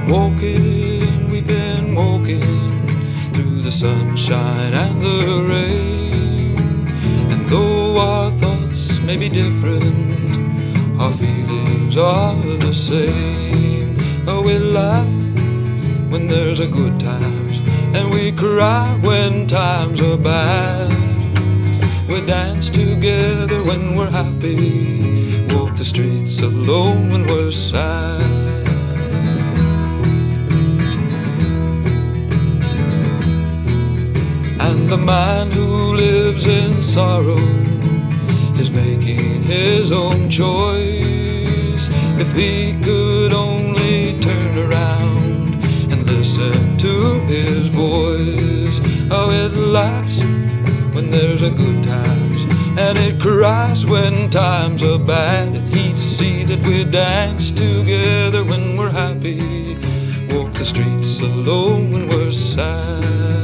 Walking, we've been walking through the sunshine and the rain. And though our thoughts may be different, our feelings are the same. Oh, we laugh when there's a good times, and we cry when times are bad. We dance together when we're happy, walk the streets alone when we're sad. And the man who lives in sorrow is making his own choice. If he could only turn around and listen to his voice. Oh, it laughs when there's a good times, and it cries when times are bad. And he'd see that we dance together when we're happy, walk the streets alone when we're sad.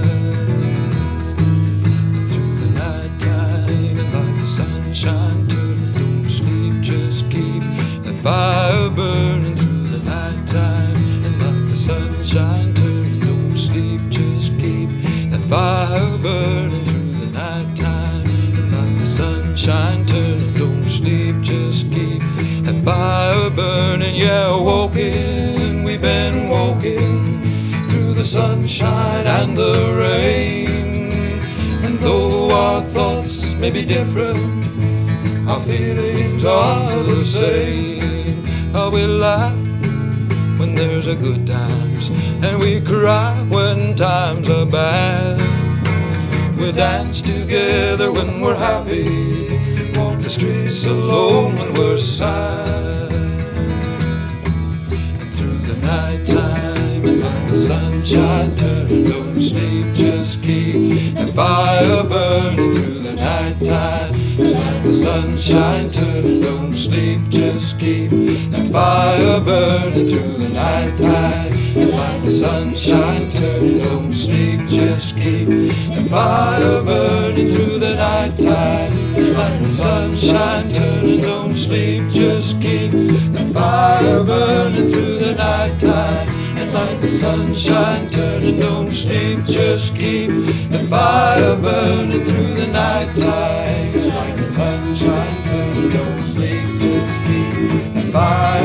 Sunshine, turn, don't sleep, just keep that fire burning through the night time. And like the sunshine, turn, don't sleep, just keep that fire burning through the night time. And like the sunshine, turn, don't sleep, just keep that fire burning. Yeah, walking, we've been walking through the sunshine and the rain. And though our thoughts may be different, our feelings are the same. Oh, we laugh when there's a good times, and we cry when times are bad. We dance together when we're happy, walk the streets alone when we're sad. And through the night time, and like the sunshine, turn and don't sleep, just keep that fire burning through the night time. And like the sunshine, turn and don't sleep, just keep that fire burning through the night time. And like the sunshine, turn and don't sleep, just keep that fire burning through the night time. And like the sunshine, turn and don't sleep, just keep that fire burning through the night time. And like the sunshine, turn and don't sleep, just keep the fire burning through the night time. And like the sunshine, turn and don't sleep, just keep the fire